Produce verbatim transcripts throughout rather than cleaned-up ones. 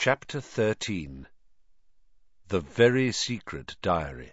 Chapter thirteen. The Very Secret Diary.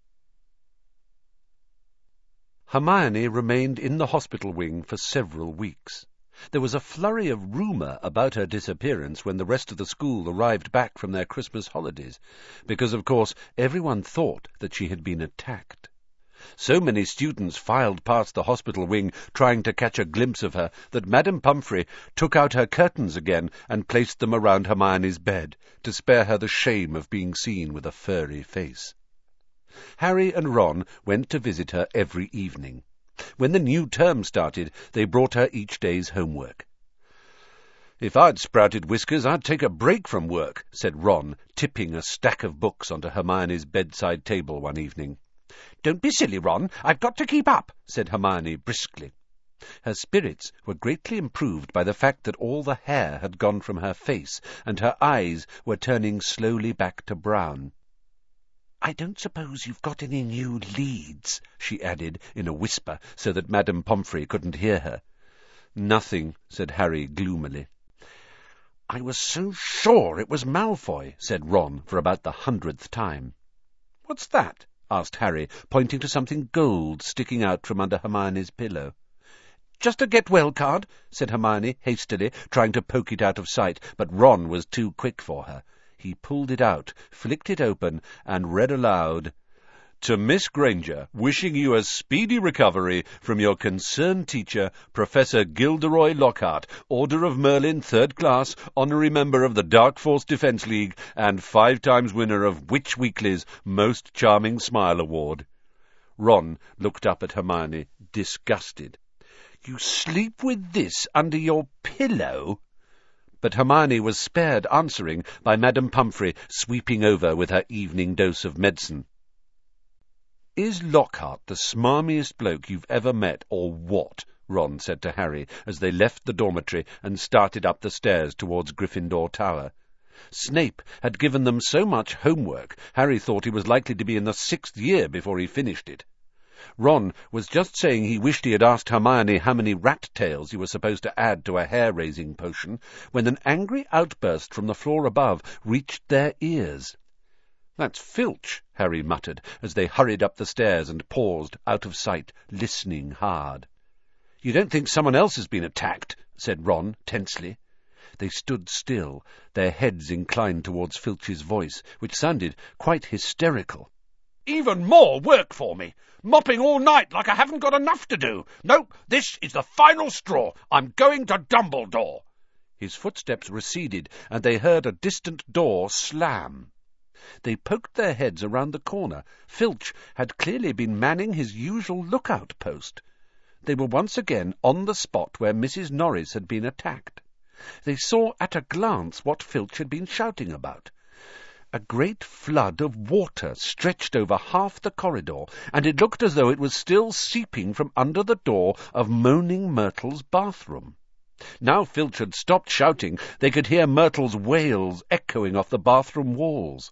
Hermione remained in the hospital wing for several weeks. There was a flurry of rumour about her disappearance when the rest of the school arrived back from their Christmas holidays, because, of course, everyone thought that she had been attacked. So many students filed past the hospital wing trying to catch a glimpse of her that Madame Pomfrey took out her curtains again and placed them around Hermione's bed to spare her the shame of being seen with a furry face. Harry and Ron went to visit her every evening. When the new term started, they brought her each day's homework. "If I'd sprouted whiskers, I'd take a break from work," said Ron, tipping a stack of books onto Hermione's bedside table one evening. "Don't be silly, Ron. I've got to keep up," said Hermione briskly. Her spirits were greatly improved by the fact that all the hair had gone from her face, and her eyes were turning slowly back to brown. "I don't suppose you've got any new leads," she added in a whisper, so that Madame Pomfrey couldn't hear her. "Nothing," said Harry gloomily. "I was so sure it was Malfoy," said Ron for about the hundredth time. "What's that?" asked Harry, pointing to something gold sticking out from under Hermione's pillow. "Just a get-well card," said Hermione hastily, trying to poke it out of sight, but Ron was too quick for her. He pulled it out, flicked it open, and read aloud, "To Miss Granger, wishing you a speedy recovery from your concerned teacher, Professor Gilderoy Lockhart, Order of Merlin, third class, honorary member of the Dark Force Defence League, and five times winner of Witch Weekly's Most Charming Smile Award." Ron looked up at Hermione, disgusted. "You sleep with this under your pillow?" But Hermione was spared answering by Madame Pomfrey sweeping over with her evening dose of medicine. "Is Lockhart the smarmiest bloke you've ever met, or what?" Ron said to Harry as they left the dormitory and started up the stairs towards Gryffindor Tower. Snape had given them so much homework, Harry thought he was likely to be in the sixth year before he finished it. Ron was just saying he wished he had asked Hermione how many rat-tails he was supposed to add to a hair-raising potion, when an angry outburst from the floor above reached their ears. "That's Filch," Harry muttered, as they hurried up the stairs and paused, out of sight, listening hard. "You don't think someone else has been attacked?" said Ron, tensely. They stood still, their heads inclined towards Filch's voice, which sounded quite hysterical. "Even more work for me! Mopping all night like I haven't got enough to do! No, this is the final straw! I'm going to Dumbledore!" His footsteps receded, and they heard a distant door slam. They poked their heads around the corner. Filch had clearly been manning his usual lookout post. They were once again on the spot where Missus Norris had been attacked. They saw at a glance what Filch had been shouting about. A great flood of water stretched over half the corridor, and it looked as though it was still seeping from under the door of Moaning Myrtle's bathroom. Now Filch had stopped shouting, they could hear Myrtle's wails echoing off the bathroom walls.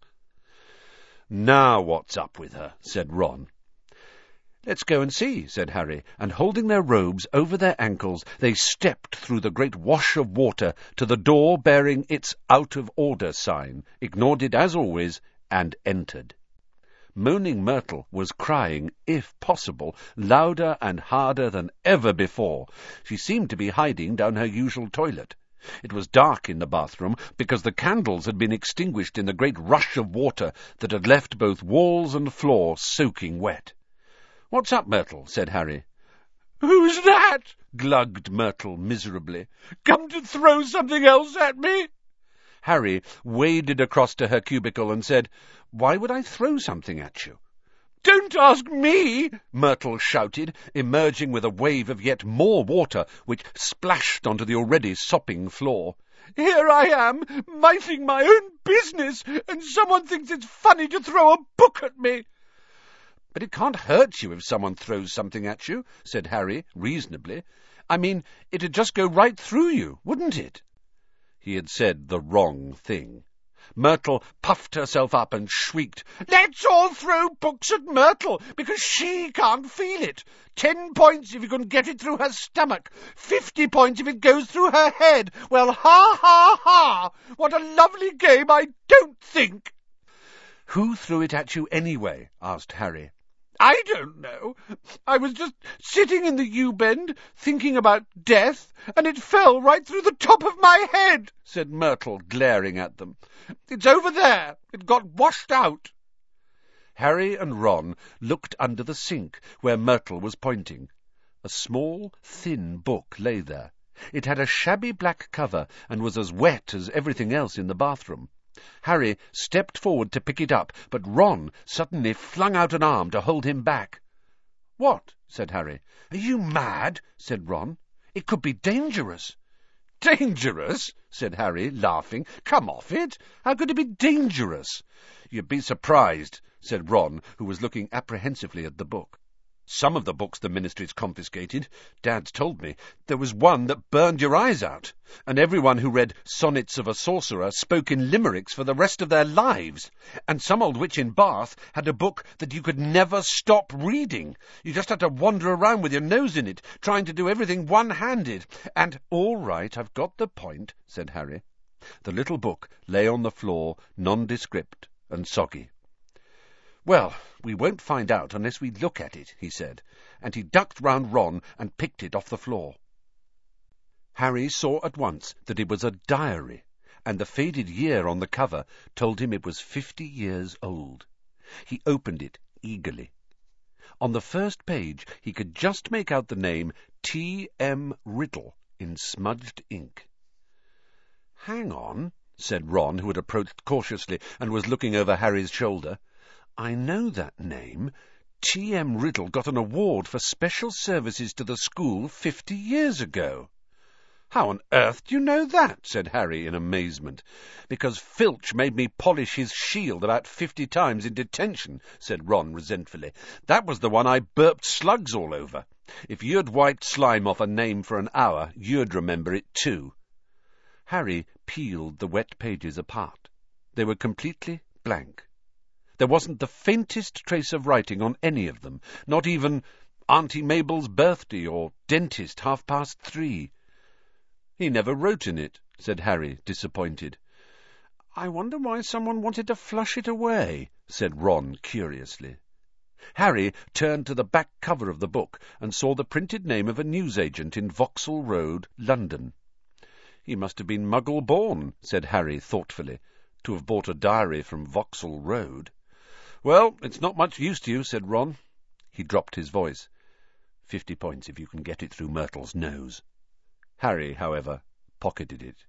"Now what's up with her?" said Ron. "Let's go and see," said Harry, and holding their robes over their ankles, they stepped through the great wash of water to the door bearing its out-of-order sign, ignored it as always, and entered. Moaning Myrtle was crying, if possible, louder and harder than ever before. She seemed to be hiding down her usual toilet. It was dark in the bathroom, because the candles had been extinguished in the great rush of water that had left both walls and floor soaking wet. "What's up, Myrtle?" said Harry. "Who's that?" glugged Myrtle miserably. "Come to throw something else at me?" Harry waded across to her cubicle and said, "Why would I throw something at you?" "Don't ask me!" Myrtle shouted, emerging with a wave of yet more water, which splashed onto the already sopping floor. "Here I am, minding my own business, and someone thinks it's funny to throw a book at me." "But it can't hurt you if someone throws something at you," said Harry, reasonably. "I mean, it'd just go right through you, wouldn't it?" He had said the wrong thing. Myrtle puffed herself up and shrieked, "Let's all throw books at Myrtle, because she can't feel it. Ten points if you can get it through her stomach. Fifty points if it goes through her head. Well, ha, ha, ha! What a lovely game, I don't think." "Who threw it at you anyway?" asked Harry. "I don't know. I was just sitting in the U-bend, thinking about death, and it fell right through the top of my head," said Myrtle, glaring at them. "It's over there. It got washed out." Harry and Ron looked under the sink, where Myrtle was pointing. A small, thin book lay there. It had a shabby black cover, and was as wet as everything else in the bathroom. Harry stepped forward to pick it up, but Ron suddenly flung out an arm to hold him back. "What?" said Harry. "Are you mad?" said Ron. "It could be dangerous." "Dangerous?" said Harry, laughing. "Come off it. How could it be dangerous?" "You'd be surprised," said Ron, who was looking apprehensively at the book. "Some of the books the ministry's confiscated, Dad's told me. There was one that burned your eyes out, and everyone who read Sonnets of a Sorcerer spoke in limericks for the rest of their lives. And some old witch in Bath had a book that you could never stop reading. You just had to wander around with your nose in it, trying to do everything one-handed. And—" "All right, I've got the point," said Harry. The little book lay on the floor, nondescript and soggy. "Well, we won't find out unless we look at it," he said, and he ducked round Ron and picked it off the floor. Harry saw at once that it was a diary, and the faded year on the cover told him it was fifty years old. He opened it eagerly. On the first page he could just make out the name T. M. Riddle in smudged ink. "Hang on," said Ron, who had approached cautiously and was looking over Harry's shoulder. "I know that name. T. M. Riddle got an award for special services to the school fifty years ago." "How on earth do you know that?" said Harry in amazement. "Because Filch made me polish his shield about fifty times in detention," said Ron resentfully. "That was the one I burped slugs all over. If you'd wiped slime off a name for an hour, you'd remember it too." Harry peeled the wet pages apart. They were completely blank. There wasn't the faintest trace of writing on any of them, not even Auntie Mabel's birthday or dentist half past three. "He never wrote in it," said Harry, disappointed. "I wonder why someone wanted to flush it away," said Ron curiously. Harry turned to the back cover of the book and saw the printed name of a newsagent in Vauxhall Road, London. "He must have been Muggle-born," said Harry thoughtfully, "to have bought a diary from Vauxhall Road." "Well, it's not much use to you," said Ron. He dropped his voice. "Fifty points if you can get it through Myrtle's nose." Harry, however, pocketed it.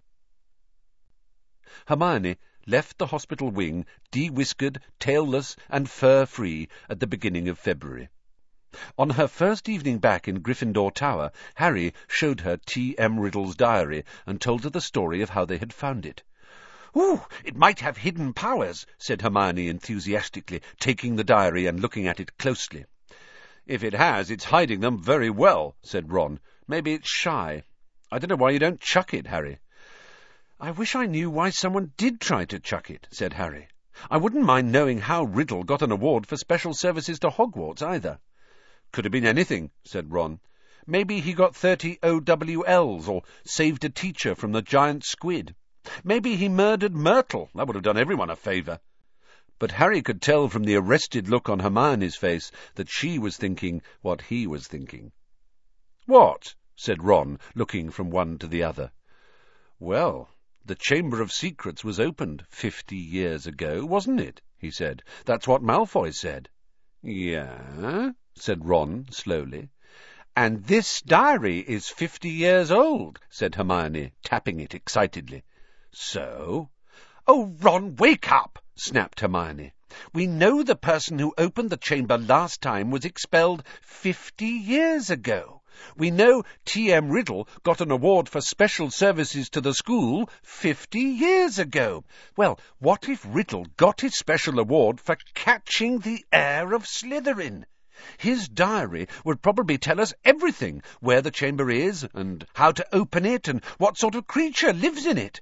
Hermione left the hospital wing de-whiskered, tailless, and fur-free at the beginning of February. On her first evening back in Gryffindor Tower, Harry showed her T. M. Riddle's diary and told her the story of how they had found it. "Ooh, it might have hidden powers," said Hermione enthusiastically, taking the diary and looking at it closely. "If it has, it's hiding them very well," said Ron. "Maybe it's shy. I don't know why you don't chuck it, Harry." "I wish I knew why someone did try to chuck it," said Harry. "I wouldn't mind knowing how Riddle got an award for special services to Hogwarts, either." "Could have been anything," said Ron. "Maybe he got thirty O W Ls, or saved a teacher from the giant squid. Maybe he murdered Myrtle. That would have done everyone a favour." But Harry could tell from the arrested look on Hermione's face that she was thinking what he was thinking. "What?" said Ron, looking from one to the other. "Well, the Chamber of Secrets was opened fifty years ago, wasn't it?" he said. "That's what Malfoy said." "Yeah," said Ron slowly. "And this diary is fifty years old," said Hermione, tapping it excitedly. "So?" "Oh, Ron, wake up!" snapped Hermione. "We know the person who opened the chamber last time was expelled fifty years ago. We know T. M. Riddle got an award for special services to the school fifty years ago. Well, what if Riddle got his special award for catching the heir of Slytherin? His diary would probably tell us everything, where the chamber is, and how to open it, and what sort of creature lives in it.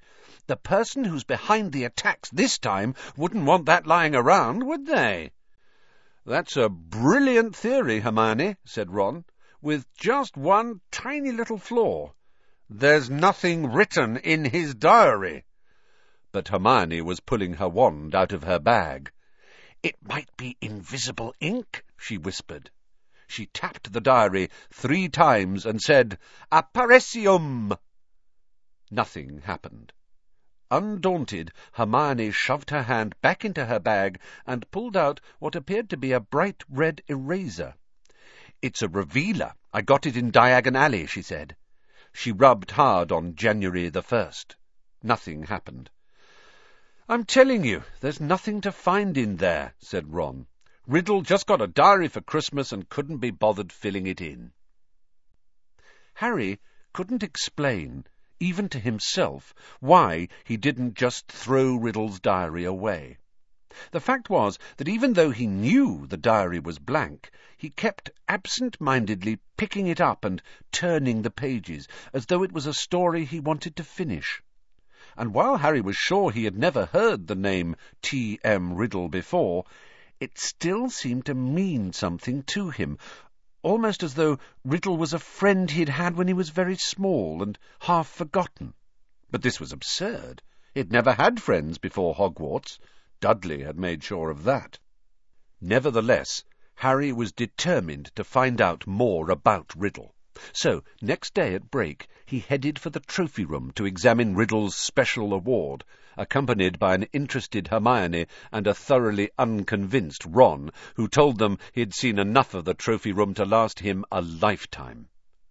The person who's behind the attacks this time wouldn't want that lying around, would they?" "That's a brilliant theory, Hermione," said Ron, "with just one tiny little flaw. There's nothing written in his diary." But Hermione was pulling her wand out of her bag. "It might be invisible ink," she whispered. She tapped the diary three times and said, "Apparecium!" Nothing happened. Undaunted, Hermione shoved her hand back into her bag and pulled out what appeared to be a bright red eraser. "It's a revealer. I got it in Diagon Alley," she said. She rubbed hard on January the first. Nothing happened. "I'm telling you, there's nothing to find in there," said Ron. "Riddle just got a diary for Christmas and couldn't be bothered filling it in." Harry couldn't explain, even to himself, why he didn't just throw Riddle's diary away. The fact was that even though he knew the diary was blank, he kept absent-mindedly picking it up and turning the pages, as though it was a story he wanted to finish. And while Harry was sure he had never heard the name T M Riddle before, it still seemed to mean something to him, almost as though Riddle was a friend he'd had when he was very small and half forgotten. But this was absurd. He'd never had friends before Hogwarts. Dudley had made sure of that. Nevertheless, Harry was determined to find out more about Riddle. So, next day at break, he headed for the trophy room to examine Riddle's special award, accompanied by an interested Hermione and a thoroughly unconvinced Ron, who told them he'd seen enough of the trophy room to last him a lifetime.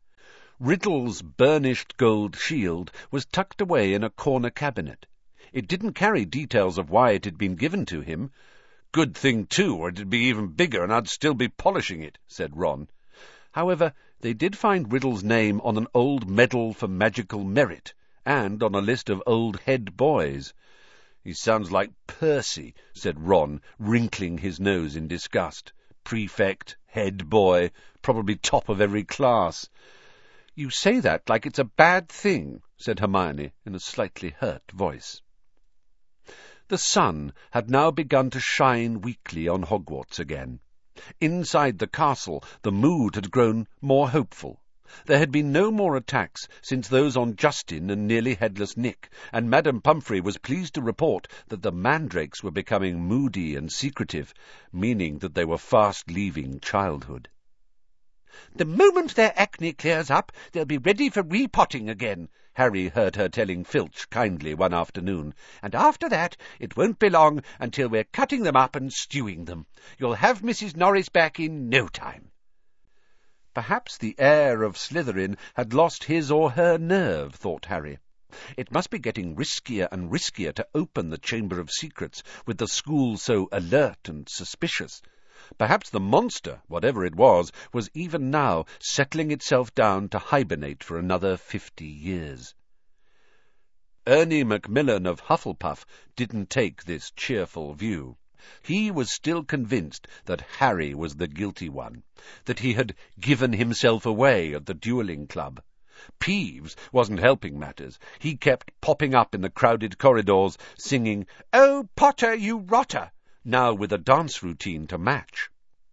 Riddle's burnished gold shield was tucked away in a corner cabinet. It didn't carry details of why it had been given to him. "Good thing, too, or it'd be even bigger and I'd still be polishing it," said Ron. However, they did find Riddle's name on an old medal for magical merit, and on a list of old head boys. "He sounds like Percy," said Ron, wrinkling his nose in disgust. "Prefect, head boy, probably top of every class." "You say that like it's a bad thing," said Hermione in a slightly hurt voice. The sun had now begun to shine weakly on Hogwarts again. Inside the castle, the mood had grown more hopeful. There had been no more attacks since those on Justin and nearly Headless Nick, and Madame Pumphrey was pleased to report that the mandrakes were becoming moody and secretive, meaning that they were fast leaving childhood. "The moment their acne clears up, they'll be ready for repotting again," Harry heard her telling Filch kindly one afternoon, "and after that it won't be long until we're cutting them up and stewing them. You'll have Missus Norris back in no time." Perhaps the heir of Slytherin had lost his or her nerve, thought Harry. It must be getting riskier and riskier to open the Chamber of Secrets, with the school so alert and suspicious. Perhaps the monster, whatever it was, was even now settling itself down to hibernate for another fifty years. Ernie Macmillan of Hufflepuff didn't take this cheerful view. He was still convinced that Harry was the guilty one, that he had given himself away at the duelling club. Peeves wasn't helping matters. He kept popping up in the crowded corridors, singing, "Oh, Potter, you rotter!" now with a dance routine to match.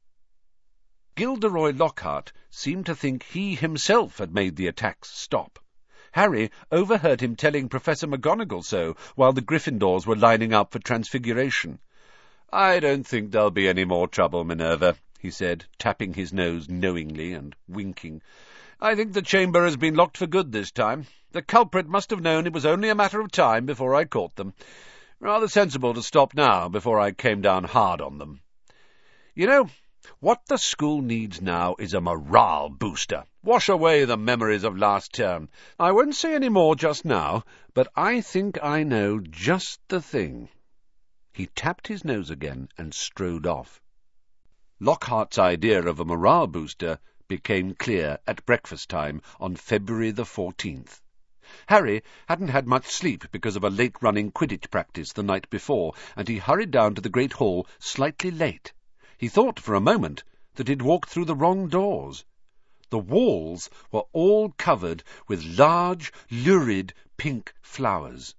Gilderoy Lockhart seemed to think he himself had made the attacks stop. Harry overheard him telling Professor McGonagall so while the Gryffindors were lining up for Transfiguration. "I don't think there'll be any more trouble, Minerva," he said, tapping his nose knowingly and winking. "I think the chamber has been locked for good this time. The culprit must have known it was only a matter of time before I caught them. Rather sensible to stop now, before I came down hard on them. You know, what the school needs now is a morale booster. Wash away the memories of last term. I won't say any more just now, but I think I know just the thing." He tapped his nose again and strode off. Lockhart's idea of a morale booster became clear at breakfast time on February the fourteenth. Harry hadn't had much sleep because of a late-running Quidditch practice the night before, and he hurried down to the Great Hall slightly late. He thought for a moment that he'd walked through the wrong doors. The walls were all covered with large, lurid pink flowers.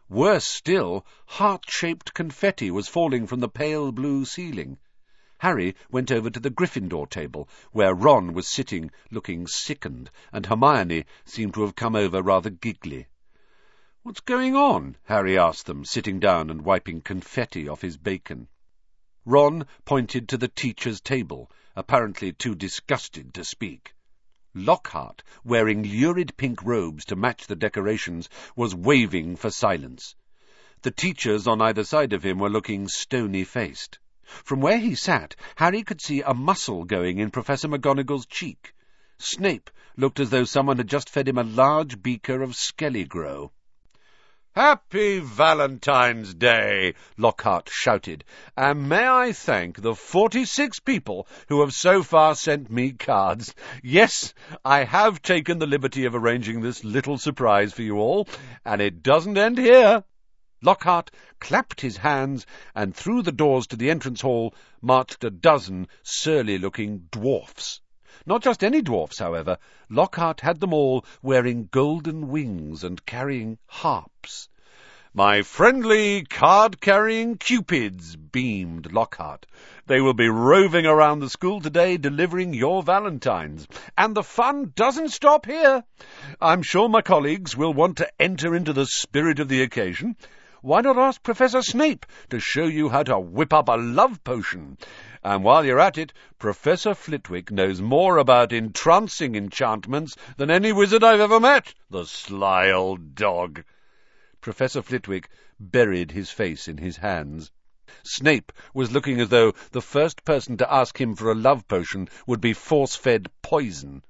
Worse still, heart-shaped confetti was falling from the pale blue ceiling. Harry went over to the Gryffindor table, where Ron was sitting, looking sickened, and Hermione seemed to have come over rather giggly. "What's going on?" Harry asked them, sitting down and wiping confetti off his bacon. Ron pointed to the teacher's table, apparently too disgusted to speak. Lockhart, wearing lurid pink robes to match the decorations, was waving for silence. The teachers on either side of him were looking stony-faced. From where he sat, Harry could see a muscle going in Professor McGonagall's cheek. Snape looked as though someone had just fed him a large beaker of Skelligrew. "Happy Valentine's Day!" Lockhart shouted, "and may I thank the forty-six people who have so far sent me cards. Yes, I have taken the liberty of arranging this little surprise for you all, and it doesn't end here." Lockhart clapped his hands, and through the doors to the entrance hall marched a dozen surly-looking dwarfs. Not just any dwarfs, however. Lockhart had them all wearing golden wings and carrying harps. "My friendly card-carrying cupids," beamed Lockhart. "They will be roving around the school today delivering your valentines. And the fun doesn't stop here. I'm sure my colleagues will want to enter into the spirit of the occasion. Why not ask Professor Snape to show you how to whip up a love potion? And while you're at it, Professor Flitwick knows more about entrancing enchantments than any wizard I've ever met. The sly old dog." Professor Flitwick buried his face in his hands. Snape was looking as though the first person to ask him for a love potion would be force-fed poison.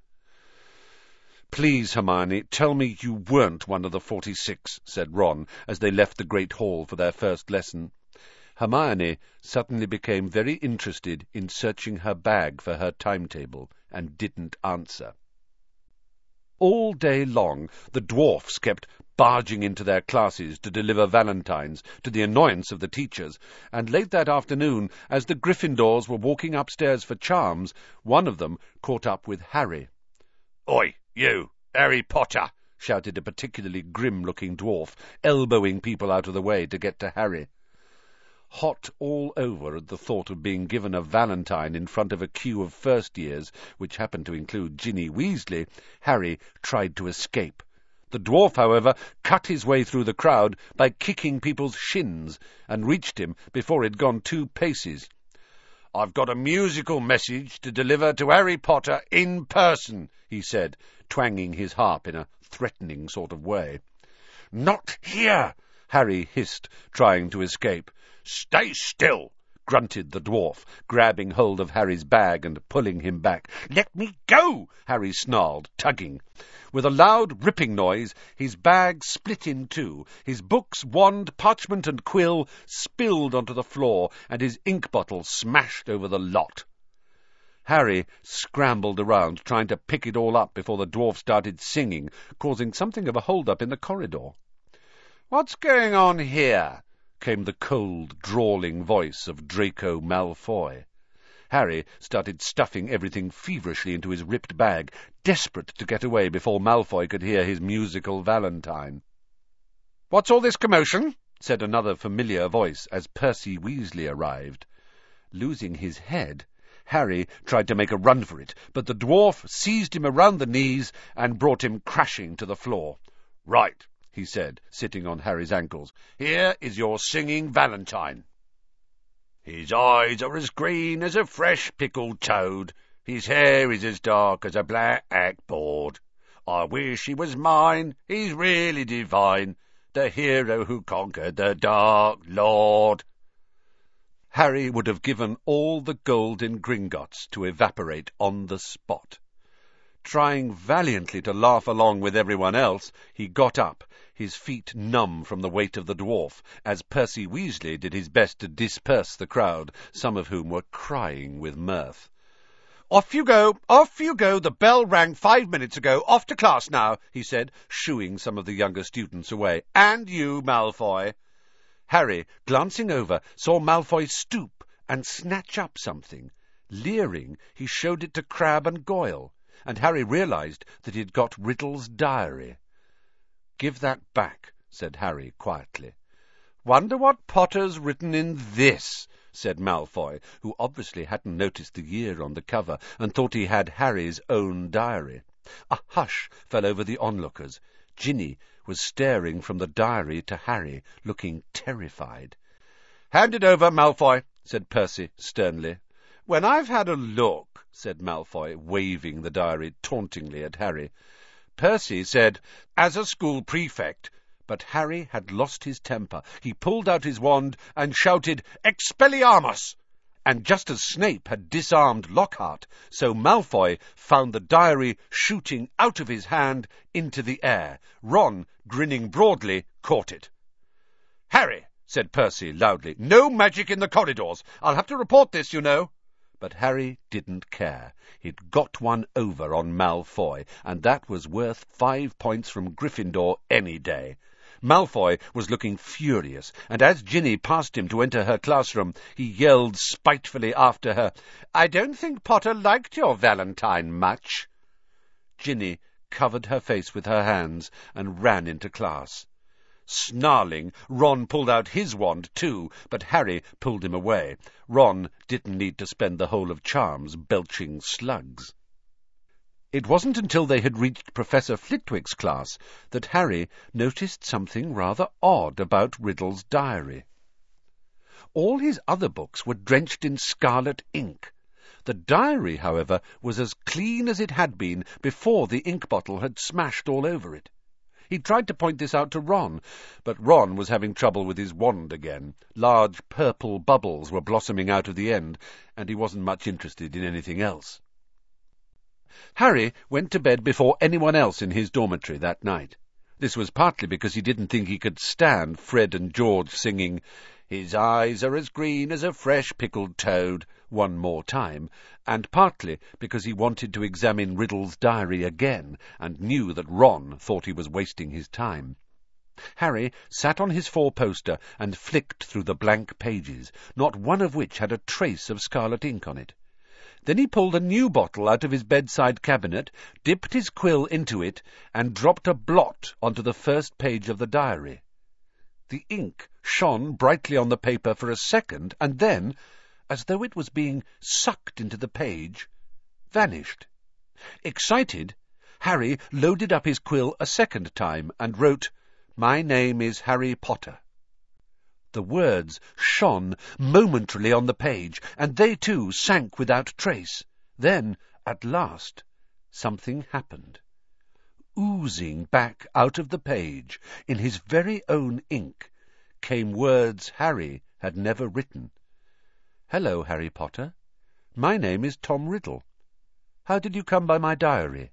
"Please, Hermione, tell me you weren't one of the forty-six," said Ron, as they left the Great Hall for their first lesson. Hermione suddenly became very interested in searching her bag for her timetable, and didn't answer. All day long the dwarfs kept barging into their classes to deliver valentines, to the annoyance of the teachers, and late that afternoon, as the Gryffindors were walking upstairs for charms, one of them caught up with Harry. "Oi, you, Harry Potter!" shouted a particularly grim-looking dwarf, elbowing people out of the way to get to Harry. Hot all over at the thought of being given a valentine in front of a queue of first-years, which happened to include Ginny Weasley, Harry tried to escape. The dwarf, however, cut his way through the crowd by kicking people's shins, and reached him before he'd gone two paces. "I've got a musical message to deliver to Harry Potter in person," he said, twanging his harp in a threatening sort of way. "Not here!" Harry hissed, trying to escape. "Stay still!" grunted the dwarf, grabbing hold of Harry's bag and pulling him back. "Let me go!" Harry snarled, tugging. With a loud ripping noise, his bag split in two, his books, wand, parchment and quill spilled onto the floor, and his ink bottle smashed over the lot. Harry scrambled around, trying to pick it all up before the dwarf started singing, causing something of a hold-up in the corridor. "What's going on here?" came the cold, drawling voice of Draco Malfoy. Harry started stuffing everything feverishly into his ripped bag, desperate to get away before Malfoy could hear his musical valentine. "What's all this commotion?" said another familiar voice as Percy Weasley arrived. Losing his head, Harry tried to make a run for it, but the dwarf seized him around the knees and brought him crashing to the floor. "Right," he said, sitting on Harry's ankles. "Here is your singing valentine. His eyes are as green as a fresh pickled toad. His hair is as dark as a blackboard. I wish he was mine. He's really divine. The hero who conquered the Dark Lord." Harry would have given all the gold in Gringotts to evaporate on the spot. Trying valiantly to laugh along with everyone else, he got up, his feet numb from the weight of the dwarf, as Percy Weasley did his best to disperse the crowd, some of whom were crying with mirth. "Off you go, off you go, the bell rang five minutes ago, off to class now," he said, shooing some of the younger students away. "And you, Malfoy." Harry, glancing over, saw Malfoy stoop and snatch up something. Leering, he showed it to Crabbe and Goyle, and Harry realized that he had got Riddle's diary. "Give that back," said Harry quietly. "Wonder what Potter's written in this," said Malfoy, who obviously hadn't noticed the year on the cover and thought he had Harry's own diary. A hush fell over the onlookers. Ginny was staring from the diary to Harry, looking terrified. "Hand it over, Malfoy," said Percy sternly. "When I've had a look," said Malfoy, waving the diary tauntingly at Harry. Percy said, "As a school prefect," but Harry had lost his temper. He pulled out his wand and shouted, "Expelliarmus!" And just as Snape had disarmed Lockhart, so Malfoy found the diary shooting out of his hand into the air. Ron, grinning broadly, caught it. "Harry," said Percy loudly, "no magic in the corridors. I'll have to report this, you know." But Harry didn't care. He'd got one over on Malfoy, and that was worth five points from Gryffindor any day. Malfoy was looking furious, and as Ginny passed him to enter her classroom, he yelled spitefully after her, "I don't think Potter liked your Valentine much." Ginny covered her face with her hands and ran into class. Snarling, Ron pulled out his wand too, but Harry pulled him away. Ron didn't need to spend the whole of Charms belching slugs. It wasn't until they had reached Professor Flitwick's class that Harry noticed something rather odd about Riddle's diary. All his other books were drenched in scarlet ink. The diary, however, was as clean as it had been before the ink bottle had smashed all over it. He tried to point this out to Ron, but Ron was having trouble with his wand again. Large purple bubbles were blossoming out of the end, and he wasn't much interested in anything else. Harry went to bed before anyone else in his dormitory that night. This was partly because he didn't think he could stand Fred and George singing, "His eyes are as green as a fresh pickled toad," one more time, and partly because he wanted to examine Riddle's diary again, and knew that Ron thought he was wasting his time. Harry sat on his four-poster and flicked through the blank pages, not one of which had a trace of scarlet ink on it. Then he pulled a new bottle out of his bedside cabinet, dipped his quill into it, and dropped a blot onto the first page of the diary. The ink shone brightly on the paper for a second, and then, as though it was being sucked into the page, vanished. Excited, Harry loaded up his quill a second time and wrote, "My name is Harry Potter." The words shone momentarily on the page, and they too sank without trace. Then, at last, something happened. Oozing back out of the page, in his very own ink, came words Harry had never written. "Hello, Harry Potter. My name is Tom Riddle. How did you come by my diary?"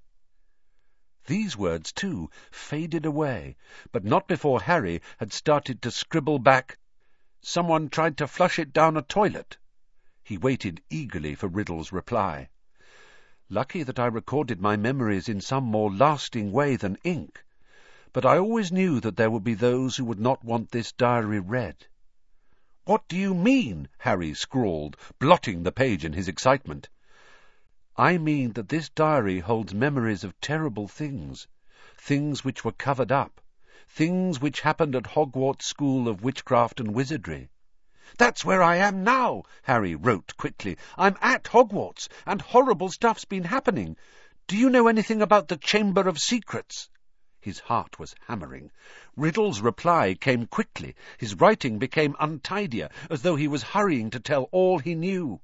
These words, too, faded away, but not before Harry had started to scribble back, "Someone tried to flush it down a toilet." He waited eagerly for Riddle's reply. "Lucky that I recorded my memories in some more lasting way than ink. But I always knew that there would be those who would not want this diary read." "What do you mean?" Harry scrawled, blotting the page in his excitement. "I mean that this diary holds memories of terrible things, things which were covered up, things which happened at Hogwarts School of Witchcraft and Wizardry." "That's where I am now," Harry wrote quickly. "I'm at Hogwarts, and horrible stuff's been happening. Do you know anything about the Chamber of Secrets?" His heart was hammering. Riddle's reply came quickly. His writing became untidier, as though he was hurrying to tell all he knew.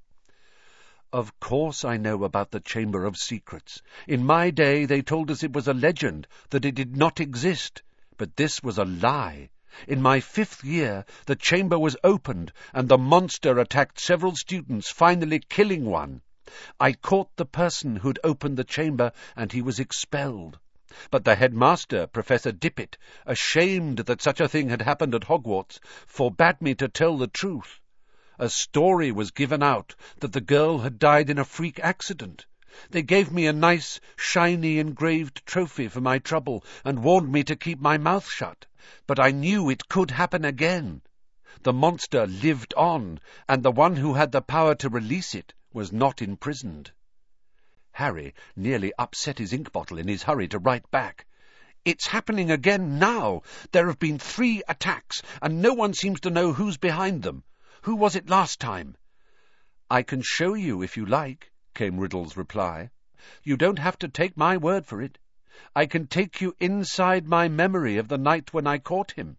"Of course I know about the Chamber of Secrets. In my day they told us it was a legend, that it did not exist. But this was a lie. In my fifth year, the chamber was opened, and the monster attacked several students, finally killing one. I caught the person who'd opened the chamber, and he was expelled. But the headmaster, Professor Dippet, ashamed that such a thing had happened at Hogwarts, forbade me to tell the truth. A story was given out that the girl had died in a freak accident. They gave me a nice, shiny, engraved trophy for my trouble and warned me to keep my mouth shut. But I knew it could happen again. The monster lived on, and the one who had the power to release it was not imprisoned." Harry nearly upset his ink bottle in his hurry to write back. It's happening again now. There have been three attacks, and no one seems to know who's behind them. Who was it last time?" "I can show you if you like," came Riddle's reply. "You don't have to take my word for it. I can take you inside my memory of the night when I caught him."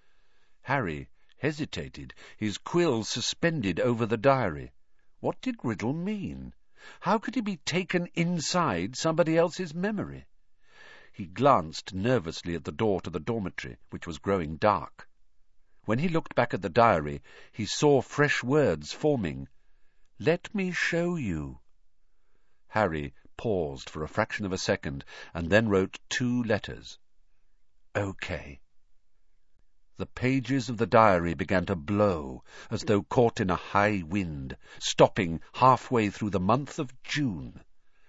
Harry hesitated, his quill suspended over the diary. What did Riddle mean? How could he be taken inside somebody else's memory? He glanced nervously at the door to the dormitory, which was growing dark. When he looked back at the diary, he saw fresh words forming. "Let me show you." Harry paused for a fraction of a second, and then wrote two letters. "OK." The pages of the diary began to blow, as though caught in a high wind, stopping halfway through the month of June.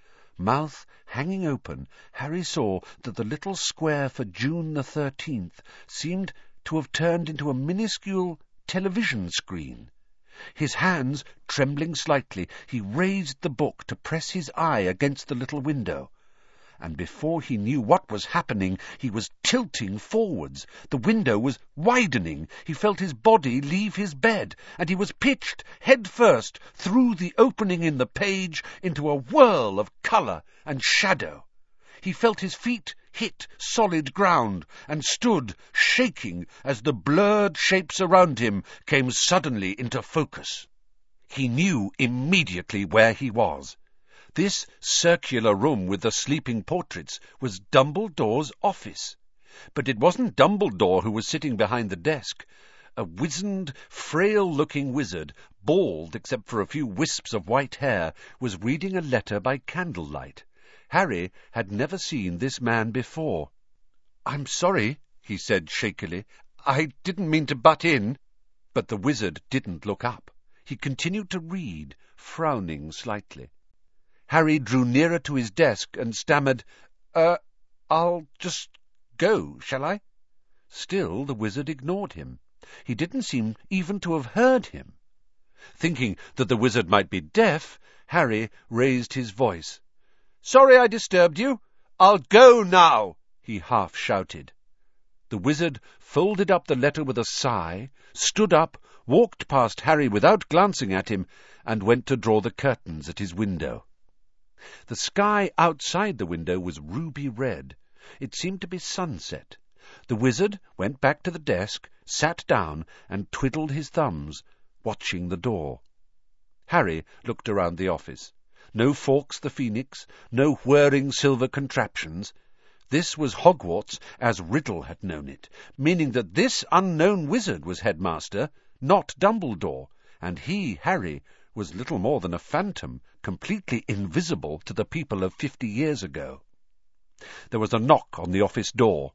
Mouth hanging open, Harry saw that the little square for June the thirteenth seemed to have turned into a minuscule television screen. His hands trembling slightly, he raised the book to press his eye against the little window. And before he knew what was happening, he was tilting forwards. The window was widening. He felt his body leave his bed, and he was pitched head first through the opening in the page into a whirl of colour and shadow. He felt his feet hit solid ground, and stood shaking as the blurred shapes around him came suddenly into focus. He knew immediately where he was. This circular room with the sleeping portraits was Dumbledore's office. But it wasn't Dumbledore who was sitting behind the desk. A wizened, frail-looking wizard, bald except for a few wisps of white hair, was reading a letter by candlelight. Harry had never seen this man before. "I'm sorry," he said shakily. "I didn't mean to butt in." But the wizard didn't look up. He continued to read, frowning slightly. Harry drew nearer to his desk and stammered, Uh, I'll just go, shall I?" Still the wizard ignored him. He didn't seem even to have heard him. Thinking that the wizard might be deaf, Harry raised his voice. "Sorry I disturbed you. I'll go now," he half shouted. The wizard folded up the letter with a sigh, stood up, walked past Harry without glancing at him, and went to draw the curtains at his window. The sky outside the window was ruby red. It seemed to be sunset. The wizard went back to the desk, sat down, and twiddled his thumbs, watching the door. Harry looked around the office. No Fawkes the Phoenix, no whirring silver contraptions. This was Hogwarts as Riddle had known it, meaning that this unknown wizard was headmaster, not Dumbledore, and he, Harry, was little more than a phantom, completely invisible to the people of fifty years ago. There was a knock on the office door.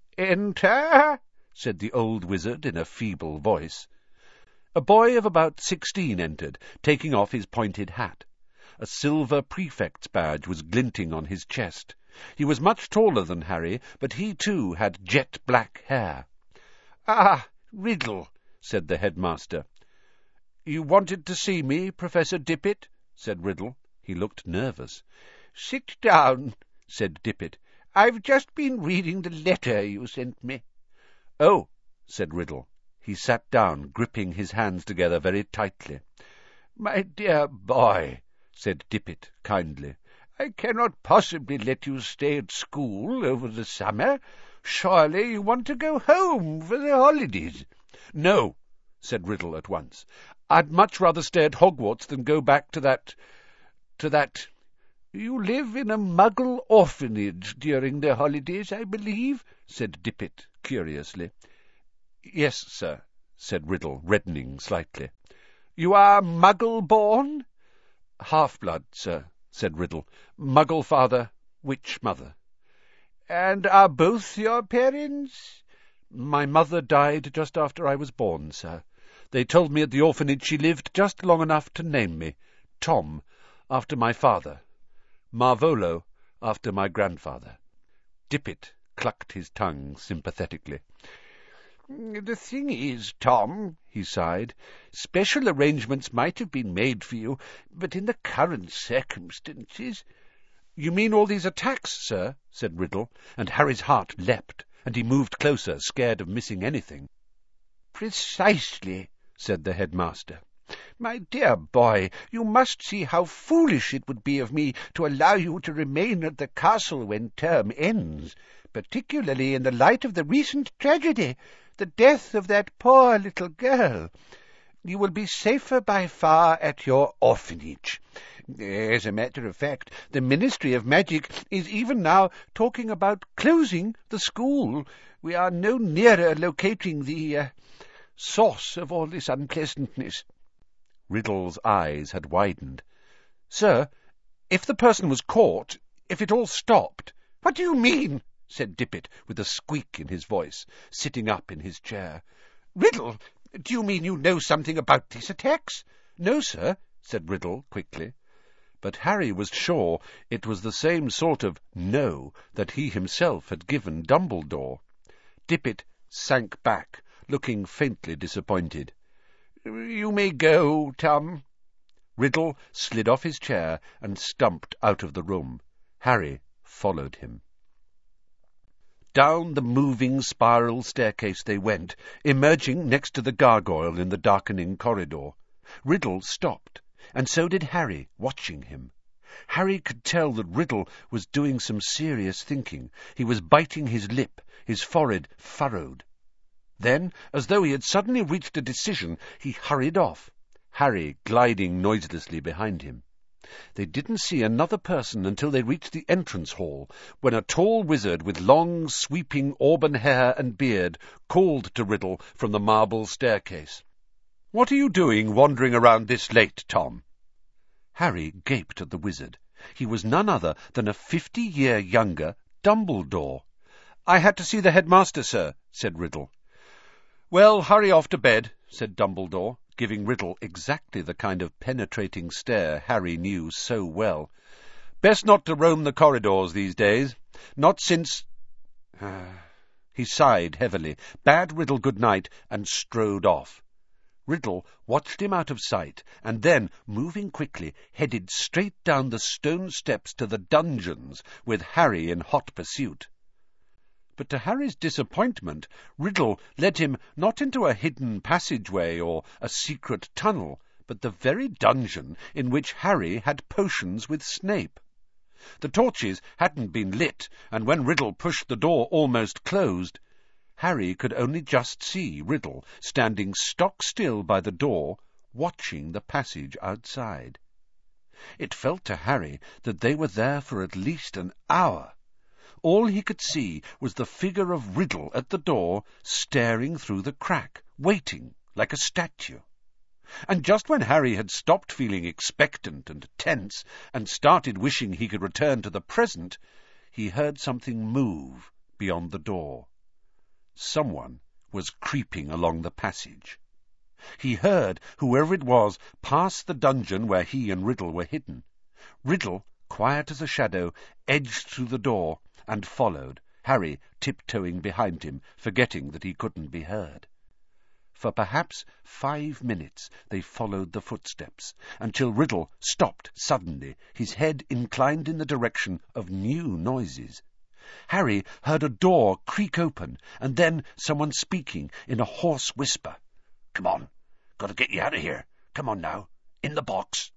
"Enter," said the old wizard in a feeble voice. A boy of about sixteen entered, taking off his pointed hat. A silver prefect's badge was glinting on his chest. He was much taller than Harry, but he too had jet-black hair. "Ah, Riddle," said the headmaster. "You wanted to see me, Professor Dippet?" said Riddle. He looked nervous. "Sit down," said Dippet. "I've just been reading the letter you sent me." "Oh," said Riddle. He sat down, gripping his hands together very tightly. "My dear boy," said Dippet kindly, "I cannot possibly let you stay at school over the summer. Surely you want to go home for the holidays." "No," said Riddle at once. "I'd much rather stay at Hogwarts than go back to that... to that... "You live in a Muggle orphanage during the holidays, I believe?" said Dippet curiously. "Yes, sir," said Riddle, reddening slightly. "You are Muggle-born?" "Half-blood, sir," said Riddle. "Muggle father, witch mother." "And are both your parents?" "My mother died just after I was born, sir. They told me at the orphanage she lived just long enough to name me. Tom, after my father. Marvolo, after my grandfather." Dippet clucked his tongue sympathetically. "The thing is, Tom," he sighed, "special arrangements might have been made for you, but in the current circumstances—" "You mean all these attacks, sir?" said Riddle, and Harry's heart leapt, and he moved closer, scared of missing anything. "Precisely," said the headmaster. "My dear boy, you must see how foolish it would be of me to allow you to remain at the castle when term ends, particularly in the light of the recent tragedy, the death of that poor little girl. You will be safer by far at your orphanage. As a matter of fact, the Ministry of Magic is even now talking about closing the school. We are no nearer locating the uh, source of all this unpleasantness." Riddle's eyes had widened. "Sir, if the person was caught, if it all stopped—" "What do you mean?" said Dippet, with a squeak in his voice, sitting up in his chair. "Riddle, do you mean you know something about these attacks?" "No, sir," said Riddle quickly. But Harry was sure it was the same sort of no that he himself had given Dumbledore. Dippet sank back, looking faintly disappointed. "You may go, Tom." Riddle slid off his chair and stumped out of the room. Harry followed him. Down the moving spiral staircase they went, emerging next to the gargoyle in the darkening corridor. Riddle stopped, and so did Harry, watching him. Harry could tell that Riddle was doing some serious thinking. He was biting his lip, his forehead furrowed. Then, as though he had suddenly reached a decision, he hurried off, Harry gliding noiselessly behind him. They didn't see another person until they reached the entrance hall, when a tall wizard with long, sweeping auburn hair and beard called to Riddle from the marble staircase. "What are you doing wandering around this late, Tom?" Harry gaped at the wizard. He was none other than a fifty-year younger Dumbledore. "I had to see the headmaster, sir," said Riddle. "Well, hurry off to bed," said Dumbledore, giving Riddle exactly the kind of penetrating stare Harry knew so well. "Best not to roam the corridors these days. Not since—" He sighed heavily, bade Riddle good night, and strode off. Riddle watched him out of sight, and then, moving quickly, headed straight down the stone steps to the dungeons, with Harry in hot pursuit. But to Harry's disappointment, Riddle led him not into a hidden passageway or a secret tunnel, but the very dungeon in which Harry had potions with Snape. The torches hadn't been lit, and when Riddle pushed the door almost closed, Harry could only just see Riddle standing stock-still by the door, watching the passage outside. It felt to Harry that they were there for at least an hour. All he could see was the figure of Riddle at the door, staring through the crack, waiting like a statue. And just when Harry had stopped feeling expectant and tense, and started wishing he could return to the present, he heard something move beyond the door. Someone was creeping along the passage. He heard whoever it was pass the dungeon where he and Riddle were hidden. Riddle, quiet as a shadow, edged through the door, and followed, Harry tiptoeing behind him, forgetting that he couldn't be heard. For perhaps five minutes they followed the footsteps, until Riddle stopped suddenly, his head inclined in the direction of new noises. Harry heard a door creak open, and then someone speaking in a hoarse whisper. "Come on, gotta get you out of here. Come on now, in the box."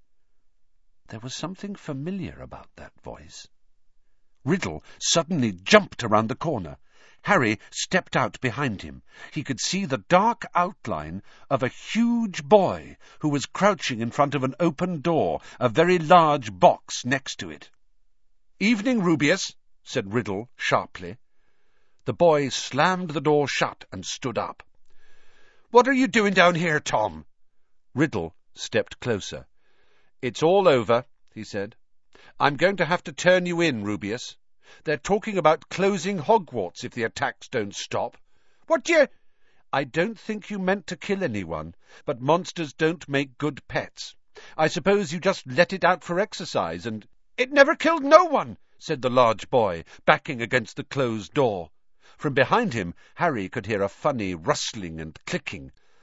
There was something familiar about that voice. Riddle suddenly jumped around the corner. Harry stepped out behind him. He could see the dark outline of a huge boy who was crouching in front of an open door, a very large box next to it. "Evening, Rubeus," said Riddle sharply. The boy slammed the door shut and stood up. "What are you doing down here, Tom?" Riddle stepped closer. "It's all over," he said. "I'm going to have to turn you in, Rubeus. They're talking about closing Hogwarts if the attacks don't stop." "What do you—" "I don't think you meant to kill anyone, but monsters don't make good pets. I suppose you just let it out for exercise and—" "It never killed no one," said the large boy, backing against the closed door. From behind him, Harry could hear a funny rustling and clicking.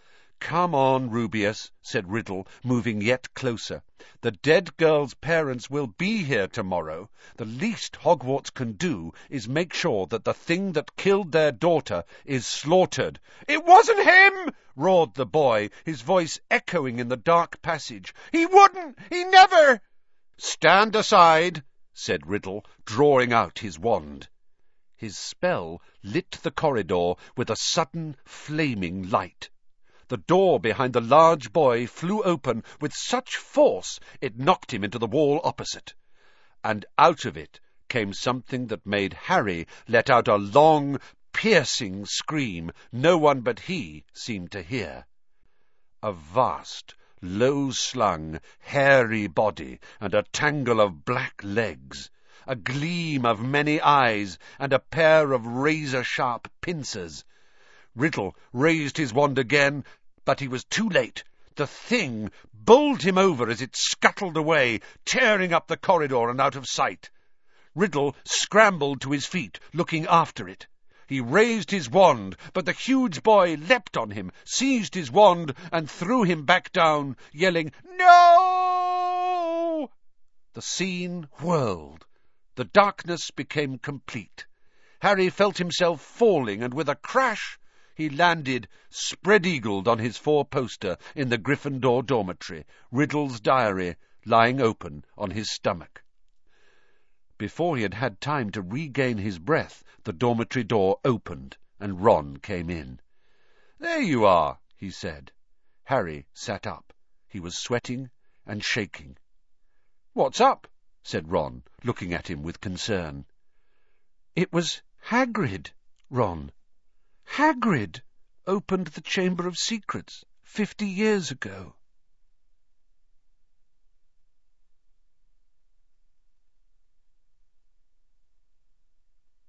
"Come on, Rubeus," said Riddle, moving yet closer. "The dead girl's parents will be here tomorrow. The least Hogwarts can do is make sure that the thing that killed their daughter is slaughtered." "It wasn't him!" roared the boy, his voice echoing in the dark passage. "He wouldn't! He never—" "Stand aside," said Riddle, drawing out his wand. His spell lit the corridor with a sudden flaming light. The door behind the large boy flew open with such force it knocked him into the wall opposite, and out of it came something that made Harry let out a long, piercing scream no one but he seemed to hear. A vast, low-slung, hairy body and a tangle of black legs, a gleam of many eyes, and a pair of razor-sharp pincers. Riddle raised his wand again, but he was too late. The thing bowled him over as it scuttled away, tearing up the corridor and out of sight. Riddle scrambled to his feet, looking after it. He raised his wand, but the huge boy leapt on him, seized his wand, and threw him back down, yelling, "No!" The scene whirled. The darkness became complete. Harry felt himself falling, and with a crash he landed spread-eagled on his four-poster in the Gryffindor dormitory, Riddle's diary lying open on his stomach. Before he had had time to regain his breath, the dormitory door opened, and Ron came in. "There you are," he said. Harry sat up. He was sweating and shaking. "What's up?" said Ron, looking at him with concern. "It was Hagrid, Ron. Hagrid opened the Chamber of Secrets fifty years ago."